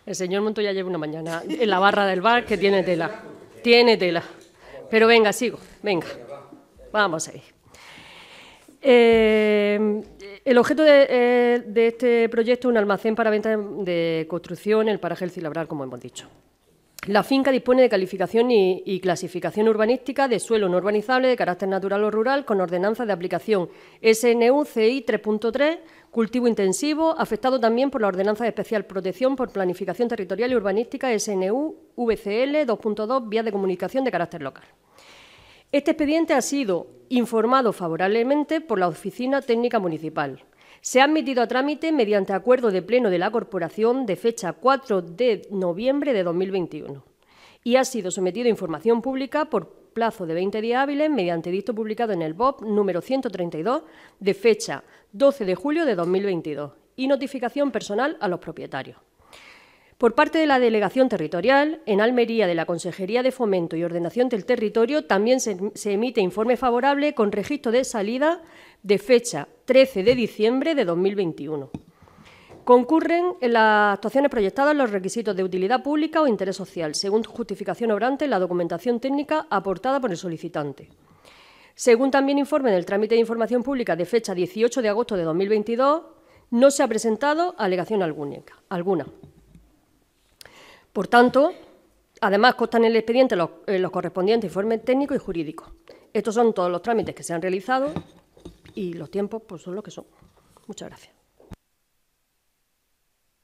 El señor Montoya lleva una mañana en la barra del bar que tiene tela. Tiene tela. Pero venga, sigo. Venga. Vamos a ir. El objeto de este proyecto es un almacén para venta de construcción en el paraje El Cilabral, como hemos dicho. La finca dispone de calificación y clasificación urbanística de suelo no urbanizable de carácter natural o rural con ordenanza de aplicación SNU-CI 3.3, cultivo intensivo, afectado también por la ordenanza de especial protección por planificación territorial y urbanística SNU-VCL 2.2, vías de comunicación de carácter local. Este expediente ha sido informado favorablemente por la Oficina Técnica Municipal. Se ha admitido a trámite mediante acuerdo de pleno de la Corporación de fecha 4 de noviembre de 2021 y ha sido sometido a información pública por plazo de 20 días hábiles mediante edicto publicado en el BOP número 132 de fecha 12 de julio de 2022 y notificación personal a los propietarios. Por parte de la Delegación Territorial, en Almería de la Consejería de Fomento y Ordenación del Territorio, también se emite informe favorable con registro de salida de fecha 13 de diciembre de 2021. Concurren en las actuaciones proyectadas los requisitos de utilidad pública o interés social, según justificación obrante en la documentación técnica aportada por el solicitante. Según también informe del trámite de información pública de fecha 18 de agosto de 2022, no se ha presentado alegación alguna. Por tanto, además constan en el expediente los correspondientes informes técnicos y jurídicos. Estos son todos los trámites que se han realizado y los tiempos pues, son los que son. Muchas gracias.